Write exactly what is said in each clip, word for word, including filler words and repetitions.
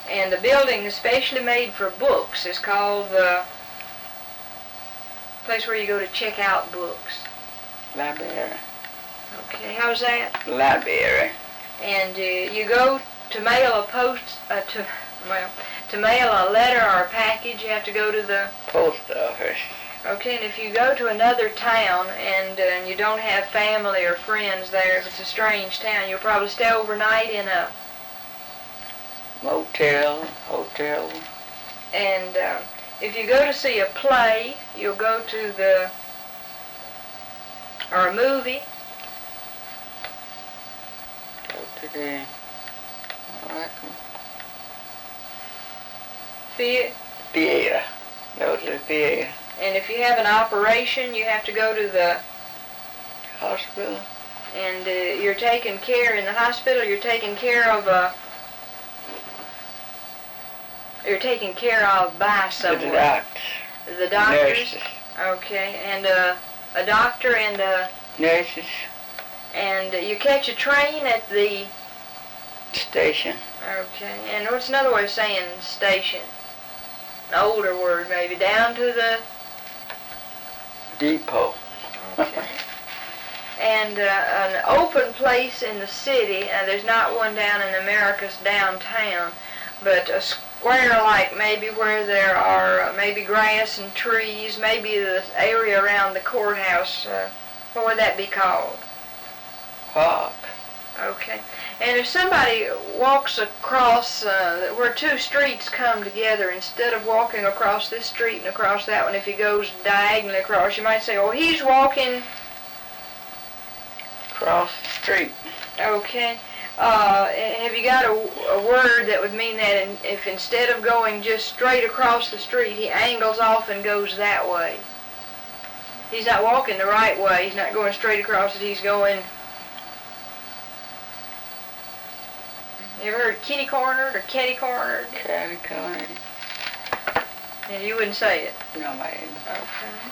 And the building especially made for books is called the place where you go to check out books. Library. Okay, how's that? Library. And uh, you go to mail a post, uh, to, well, to mail a letter or a package, you have to go to the post office. Okay, and if you go to another town and uh, you don't have family or friends there, if it's a strange town, you'll probably stay overnight in a motel, hotel. And uh, if you go to see a play, you'll go to the, or a movie. Go to the, what? The theater. Go to the theater. And if you have an operation, you have to go to the hospital. And uh, you're taken care in the hospital. You're taken care of a. You're taken care of by someone. The doctors. The doctors. Nurses. Okay, and uh, a doctor and uh, nurses. And uh, you catch a train at the station. Okay, and what's another way of saying station? An older word, maybe. Down to the depot. Okay. And uh, an open place in the city, uh, there's not one down in America's downtown, but a square like maybe where there are uh, maybe grass and trees, maybe the area around the courthouse, uh, what would that be called? Park. Okay. And if somebody walks across uh, where two streets come together, instead of walking across this street and across that one, if he goes diagonally across, you might say, oh, he's walking across the street. Okay. Uh, have you got a, a word that would mean that in, if instead of going just straight across the street, he angles off and goes that way? He's not walking the right way. He's not going straight across it. He's going... You ever heard kitty cornered or catty cornered? Catty cornered. And you wouldn't say it? No, ma'am. Okay.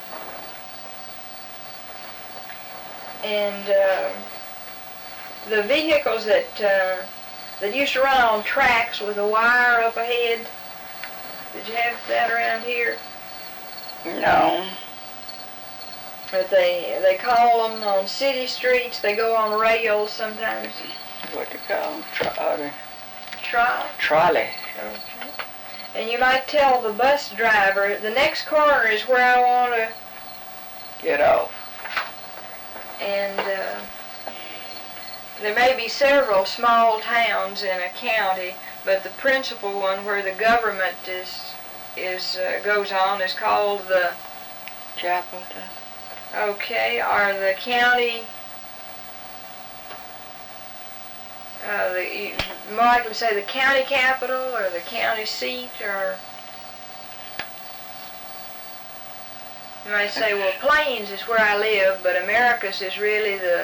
And uh, the vehicles that uh, that used to run on tracks with a wire up ahead, did you have that around here? No. But they they call them on city streets. They go on rails sometimes. What do you call them? Trolley. Trolley? Trolley. Okay. And you might tell the bus driver, the next corner is where I want to get off. And uh, there may be several small towns in a county, but the principal one where the government is is uh, goes on is called the capital. Okay, or the county. Uh, the, you more likely say the county capital or the county seat, or you might say, well, Plains is where I live, but Americus is really the,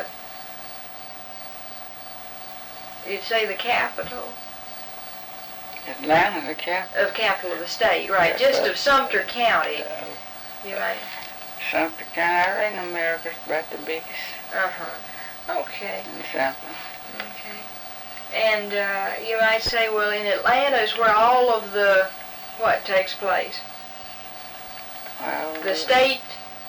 you'd say the capital. Atlanta, the capital. Of capital of the state, right, just of Sumter County. You might. Sumter County, I reckon America's about the biggest. Uh-huh. Okay. In Sumter. Okay. And uh, you might say, well, in Atlanta is where all of the, what takes place? Well, the state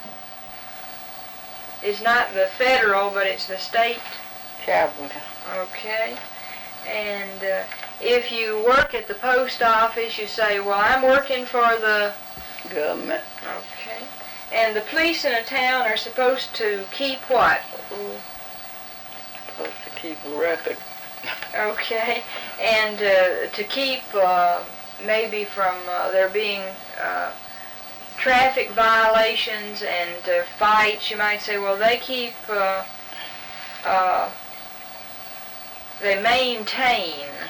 is not the federal, but it's the state capital. Okay. And uh, if you work at the post office, you say, well, I'm working for the government. Okay. And the police in a town are supposed to keep what? Supposed to keep a record. Okay, and uh, to keep uh, maybe from uh, there being uh, traffic violations and uh, fights, you might say, well, they keep, uh, uh, they maintain